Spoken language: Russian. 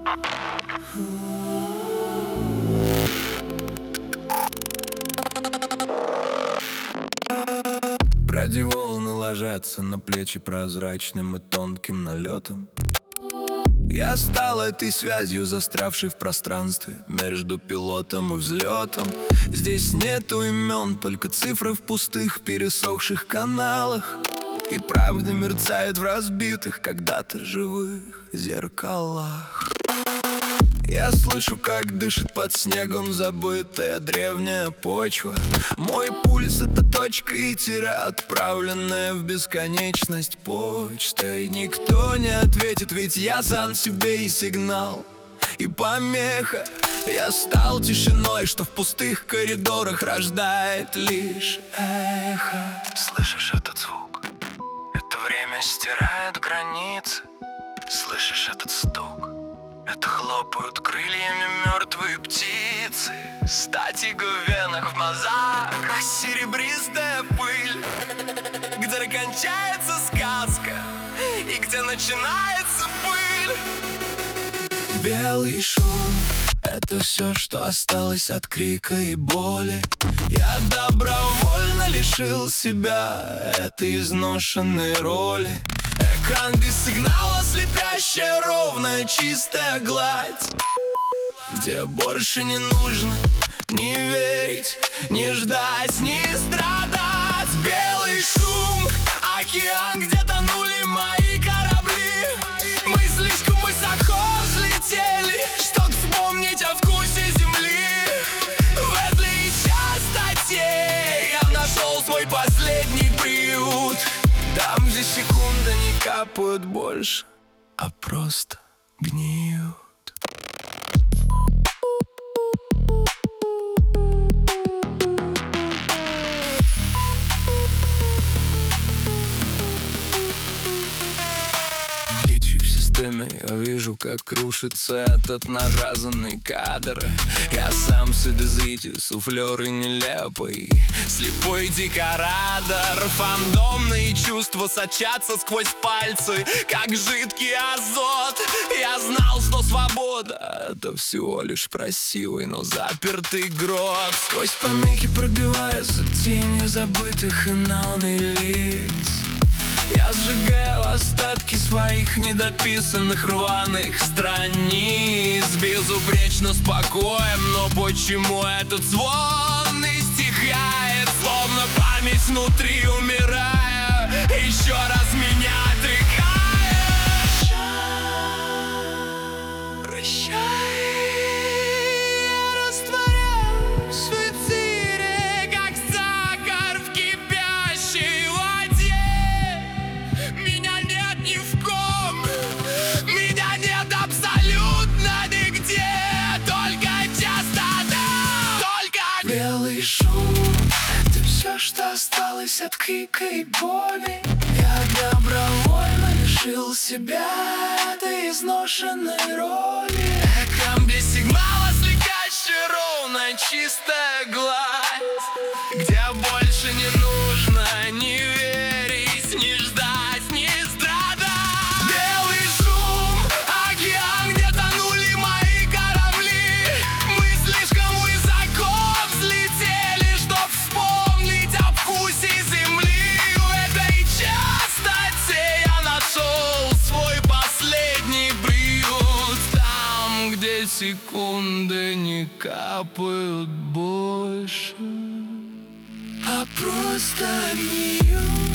Радиоволны ложатся на плечи прозрачным и тонким налетом. Я стал этой связью, застрявшей в пространстве между пилотом и взлетом. Здесь нету имен, только цифры в пустых пересохших каналах. И правда мерцает в разбитых когда-то живых зеркалах. Я слышу, как дышит под снегом забытая древняя почва. Мой пульс — это точка и тире, отправленная в бесконечность почтой. Никто не ответит, ведь я сам себе и сигнал, и помеха. Я стал тишиной, что в пустых коридорах рождает лишь эхо. Слышишь этот звук? Это время стирает границы. Слышишь этот стук? Это хлопают крыльями мертвые птицы. Статика в венах, в мозгах, серебристая пыль. Где кончается сказка и где начинается пыль. Белый шум — это все, что осталось от крика и боли. Я добровольно лишил себя этой изношенной роли. Экран без сигнала, слепящая ровная чистая гладь, где больше не нужно ни верить, ни ждать, ни страдать. Белый шум, океан, где тонули мои корабли. Мы слишком высоко взлетели, чтоб вспомнить о вкусе земли. В этой частоте я нашел свой последний приют. Там, где секунды не капают больше, а просто гниют. Я вижу, как крушится этот навязанный кадр. Я сам себе зритель, суфлер и нелепый слепой декоратор. Фандомные чувства сочатся сквозь пальцы, как жидкий азот. Я знал, что свобода — это всего лишь красивый, но запертый грот. Сквозь помехи пробиваются тени забытых и лиц. Я сжигаю остатки своих недописанных рваных страниц. Безупречно спокоен, но почему этот звон не стихает? Словно память внутри, умирая, еще раз меня отрекает. Прощай. Белый шум — это все, что осталось от крика и боли. Я добровольно лишил себя этой изношенной роли. Экран без сигнала, слегащая ровная чистая гладь, где больше не нужно ни верить, ни ждать, ни страдать. Белый шум, океан, где тонули мои корабли. Мы слишком высоко взлетели, чтоб вспомнить о вкусе земли. В этой частоте я нашел свой последний приют. Там, где секунды не капают больше, а просто гниют.